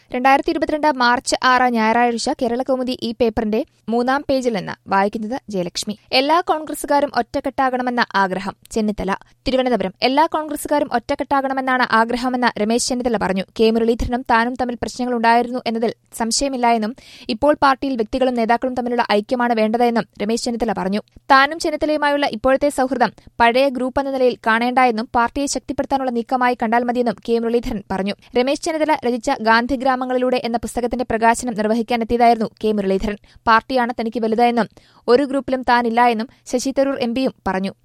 2022 March 6 ഞായറാഴ്ച കേരളകൗമുദി ഈ പേപ്പറിന്റെ 3-ാം പേജിൽ നിന്ന് വായിക്കുന്നത് ജയലക്ഷ്മി. എല്ലാ കോൺഗ്രസുകാരും ഒറ്റക്കെട്ടാകണമെന്ന ആഗ്രഹം ചെന്നിത്തല. തിരുവനന്തപുരം. എല്ലാ കോൺഗ്രസുകാരും ഒറ്റക്കെട്ടാകണമെന്നാണ് ആഗ്രഹമെന്ന് രമേശ് ചെന്നിത്തല പറഞ്ഞു. കെ മുരളീധരനും താനും തമ്മിൽ പ്രശ്നങ്ങളുണ്ടായിരുന്നു എന്നതിൽ സംശയമില്ല എന്നും ഇപ്പോൾ പാർട്ടിയിൽ വ്യക്തികളും നേതാക്കളും തമ്മിലുള്ള ഐക്യമാണ് വേണ്ടതെന്നും രമേശ് ചെന്നിത്തല പറഞ്ഞു. താനും ചെന്നിത്തലയുമായുള്ള ഇപ്പോഴത്തെ സൌഹൃദം പഴയ ഗ്രൂപ്പ് എന്ന നിലയിൽ കാണേണ്ട എന്നും പാർട്ടിയെ ശക്തിപ്പെടുത്താനുള്ള നീക്കമായി കണ്ടാൽ മതിയെന്നും കെ മുരളീധരൻ പറഞ്ഞു. രമേശ് ചെന്നിത്തല രചിച്ച ഗാന്ധിഗ്രാമങ്ങളിലൂടെ എന്ന പുസ്തകത്തിന്റെ പ്രകാശനം നിർവഹിക്കാനെത്തിയതായിരുന്നു കെ മുരളീധരൻ. പാർട്ടിയാണ് തനിക്ക് വലുതെന്നും ഒരു ഗ്രൂപ്പിലും താനില്ല എന്നും ശശി തരൂർ എംപിയും പറഞ്ഞു.